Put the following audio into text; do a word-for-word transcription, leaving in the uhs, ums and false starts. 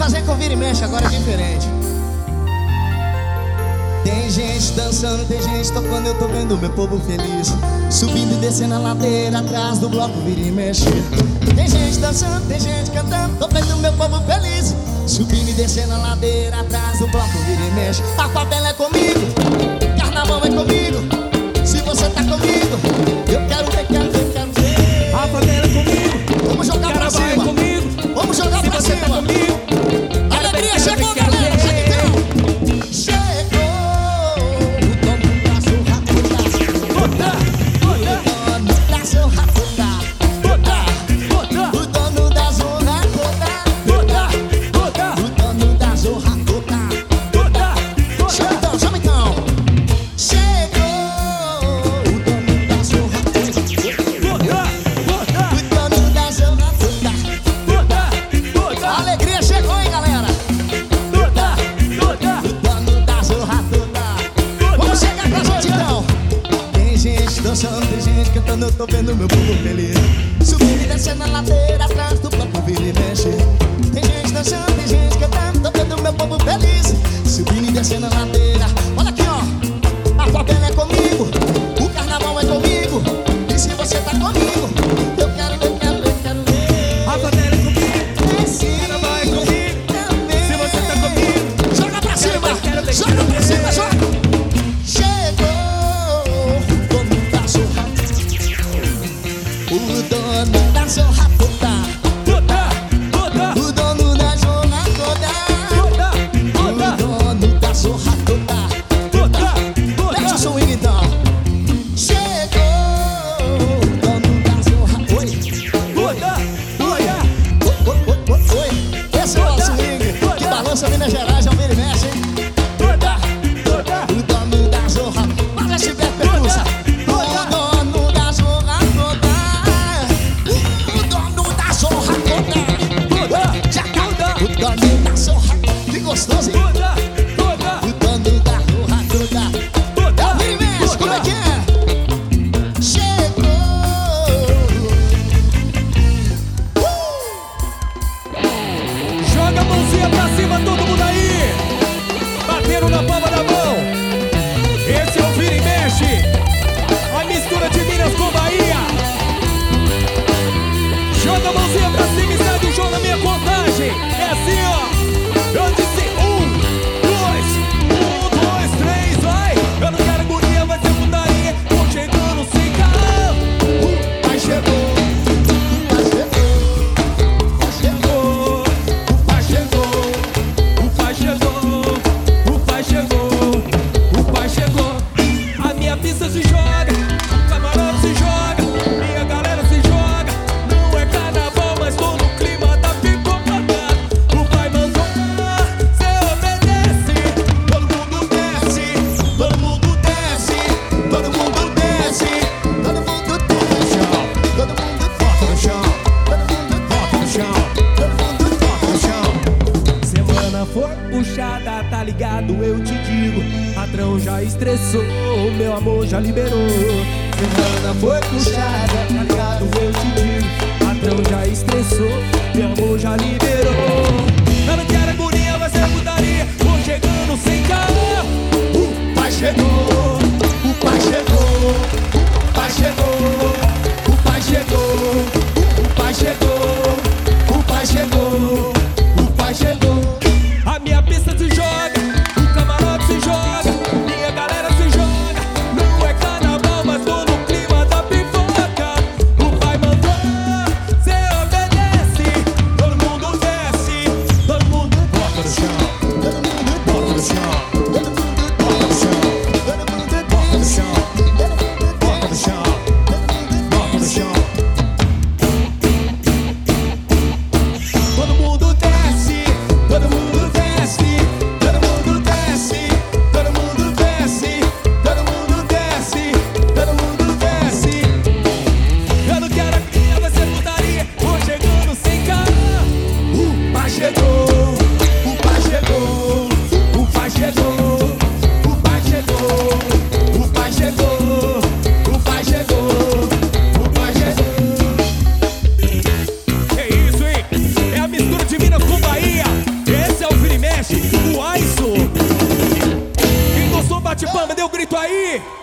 fazer com vira e mexe, agora é diferente. Tem gente dançando, tem gente tocando, eu tô vendo meu povo feliz. Subindo e descendo a ladeira, atrás do bloco vira e mexe. Tem gente dançando, tem gente cantando, tô vendo meu povo feliz. Subindo e descendo a ladeira, atrás do bloco vira e mexe. A favela é comigo, carnaval é comigo. Se você tá comigo, eu quero ver, quero ver, quero ver. A favela é comigo, vamos jogar pra carnaval cima, é comigo. vamos jogar Se pra você cima. tá comigo, A alegria chegou, galera, chega então. Chegou o dono da zorra toda. O dono da zorra toda. O dono da zorra toda. O dono da zorra toda. Chama então, chama então. Chegou o dono da zorra toda. O dono da zorra toda. A alegria chegou, hein, galera. O dono da zorra toda. Vamos chegar pra gente então. Tem gente dançando, tem gente cantando, eu tô vendo meu povo feliz. Subindo e descendo a ladeira, atrás do bloco vira e mexe. Tem gente dançando, tem gente cantando, tô vendo meu povo feliz. Subindo e descendo a ladeira. Olha aqui, ó. A favela é comigo, o carnaval é comigo. E se você tá comigo, eu quero ver, quero ver, quero ver. A favela é comigo, É sim, carnaval é comigo. também. Se você tá comigo, Joga pra cima, quero ver, joga quero pra ver. cima, joga. Chegou o dono da zorra, o dono da zorra toda. O dono da zorra toda. O dono da zorra toda. Deixa o swing então. Chegou o dono da zorra. Oi, oi, oi, oi, oi. Esse é o swing que balança Minas Gerais, é o vira e mexe, hein? O dono da zorra, mas esse beco percussa. O dono da zorra toda. O dono da zorra toda. Já tá. O dono da zorra, que gostoso, hein? O dono da zorra toda. É o vira e mexe, como é que é? Chegou. Joga a mãozinha pra cima, todo mundo aí, batendo na palma da mão. Esse é o vira e mexe, a mistura de Minas com Bahia. Joga a mãozinha pra cima e segue o jogo na minha contagem. É assim, ó. Eu disse um, dois, um, dois, três, vai. Eu não quero agonia, vai ser putaria. Tô chegando sem carro. O pai chegou. O pai chegou, o pai chegou, o pai chegou, o pai chegou. A minha pista se joga, o camarote se joga, minha galera se joga. Não é carnaval, mas tô no clima da pipoca. O pai mandou, cê obedece. Todo mundo desce, Todo mundo desce, todo mundo desce, todo mundo desce, todo mundo toca no chão, todo mundo toca no chão, todo mundo toca no chão. semana foi puxada, tá ligado? Eu te digo, patrão já estressou, meu amor já liberou. Semana foi puxada, tá ligado? Eu te digo, patrão já estressou, meu amor já liberou. Eu não quero agonia, vai ser putaria. Vou chegando sem carro. O pai chegou, o pai chegou, o pai chegou, o pai chegou, o pai chegou, o pai chegou, o pai chegou. A minha pista se joga, o camarote se joga, minha galera se joga. Não é carnaval, mas tô no clima da pipoca. O pai mandou, cê obedece. Todo mundo desce, todo mundo Toca no chão, todo mundo toca no chão. Bate palma, dê um grito aí.